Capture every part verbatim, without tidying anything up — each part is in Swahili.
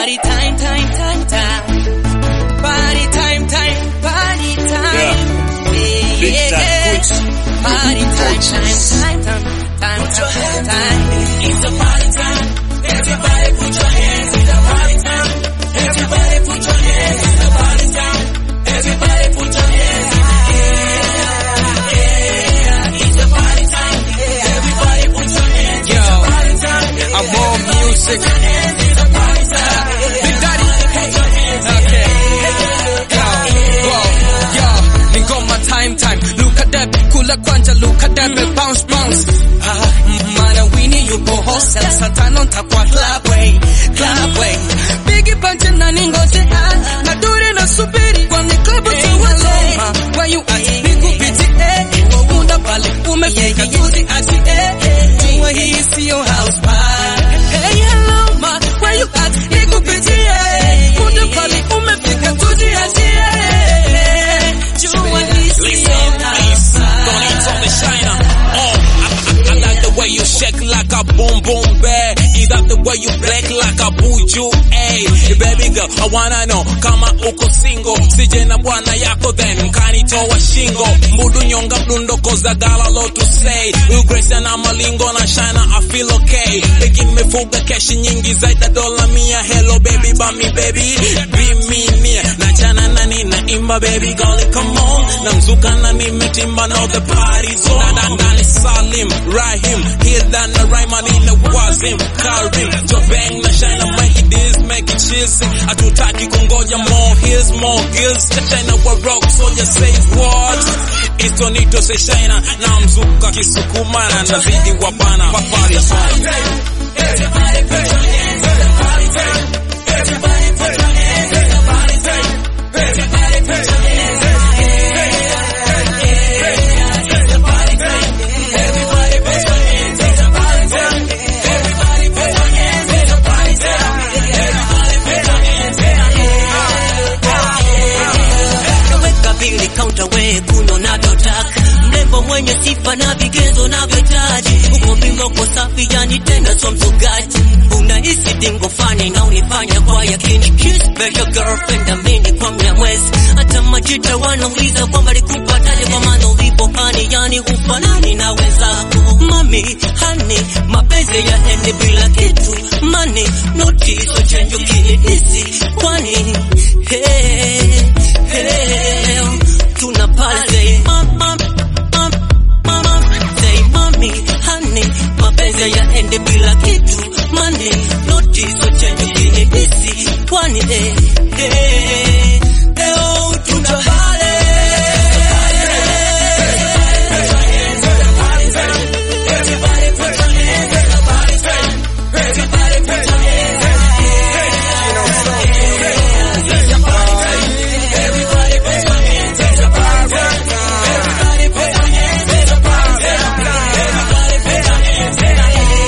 Party time, time, time, time. Party time, time, party time. Yeah, yeah, yeah. Party time, time, time, time, time, time, time. It's a party time. Everybody put your hands. It's a party time. Everybody put your hands. It's a party time. Everybody put your hands. Yeah, yeah. It's a party time. Everybody put your hands. Yo, it's a party time. I want music. It's a party time. Big Daddy. Okay. Yo, whoa, yo. Ningoma time time. Look at that. Kula kwanja. Look at that. Bounce bounce. Ah, mana Winnie yupo hostel. Santana takwa club way, club way. Biggie punch na ningoje ah. Nadure na subiri kwa nikobo tuwaloma. Where you at? Niku biti eh. Unda pale umefika tuzi ati eh. Tuwa hii siyo house party. Hey hello ma, where you at? Niku biti eh. Unda pale umefika tuzi ati eh. Tuwa hii siyo house party. Don't need all the shiner. Oh, I, I, I like the way you shake like a boom boom bear. Either the way you black like a buju, ayy. Baby girl, I wanna know kama uko single. Sije na bwana yako then kanitoa shingo. Mbudu nyonga mdundo koza gala lo to say. You grace na malingo na shine, I feel okay. Begi mefuga cash nyingi zaida dola mia. Hello baby, bami baby. Be me near. Na jana na nina imba baby girl, come on. Na mzuka na nimetimba now the party's on. Na dandali Salim, Rahim. Here than the Rhyme in the Wazim. Karim, to bang na shine, make it this, make it cheesy. Atutaki kungoja more hills, more gills. China wa rock, so just say what? Ito nito se shine, na mzuka kisukumana, na zidi wapana. Papari song. Everybody put your hands in the party time. Everybody put your hands in the party time. Everybody put your hands in the party time. Everybody put your hands in the party time. Everybody put your hands in the party time. Everybody put your hands in the weka bili counter we kuno navyotaka. Mrembo mwenye sifa na vigezo navyohitaji. Uko bingo kwa safi yani tena so mzugaji. Unahisi dingo fani na unifanya kwa yakini. Kiss special girlfriend amini kwa mnyamwezi. Hata majita wanauliza kwamba likupataje kwa maana ulipo hani yani ufanani na wenzako. Mami, honey, mapenzi ya ende bila kitu. Money, noti, so change ukinidisi. Kwani, hey, hey, tuna pale say mama, mama, mama, say mami, honey, mapenzi ya ende bila kitu. Money, noti, so change ukinidisi. Kwani, hey, hey, leo tuna pale. Everybody put your hands in the party time. Everybody put your hands in the party time. Everybody put your hands in the party time. Everybody put your hands in the party time. Everybody put your hands in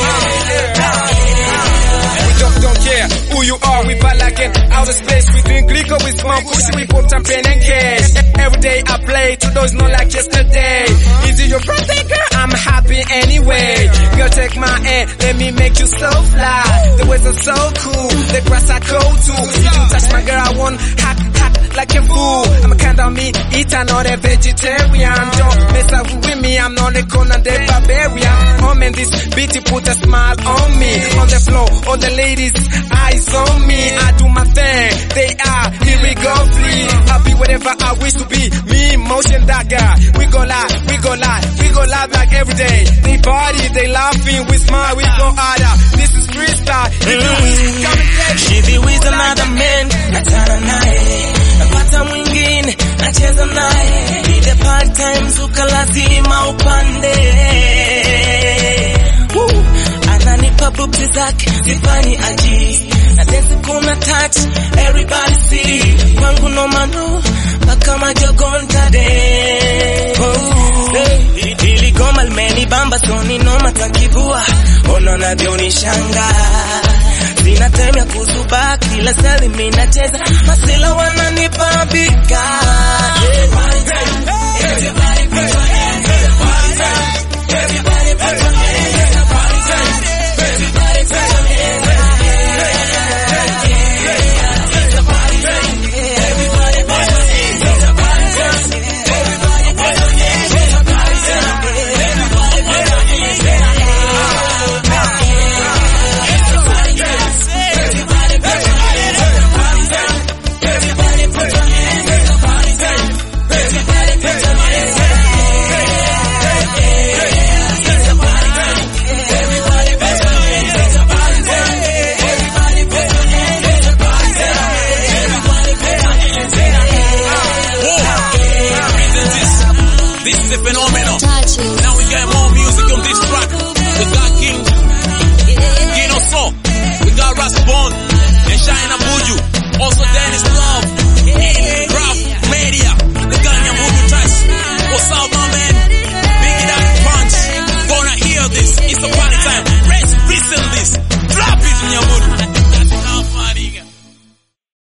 the We just don't care who you are, we ball again. Outer space, we drink liquor, we smoke pussy, we pop champagne and cash. Every day I play to those not like yesterday. Is it your birthday, girl? I'm happy anyway. Girl, take my hand, let me make you so fly. The waves are so cool, the grass I go to. If you touch my girl, I won't hack, hack like a fool. I'm a kind of meat eater, not a vegetarian. Don't mess up with me, I'm not a Conan the Barbarian. Oh man, this beat put a smile on me. On the floor, all the ladies, eyes on me. I do my thing, they are, here we go free. I'll be whatever I wish to be. Me, motion that guy. We go live, we go live, we go live like every day. They party, they laughing, we smile, we go harder. This is freestyle. If you wish, come and play. She be with another man, natana nae. Napata mwingine, nacheza nae. Ile part time zuka lazima upande. Woo. Ananipa booty zake, sifanyi aji. Na dance kuna touch, everybody see. Kwangu no mano, baka majogonta de. Oh. Ili goma limeni bamba soni no matakivua. Ono na dioni shanga. Sina time ya kuzuba, kila sali mina cheza. Masila wananipa bika. Everybody put your hands in the party time. Everybody put your hands in the party time. Everybody put your hands in the party time. you. Also Dennis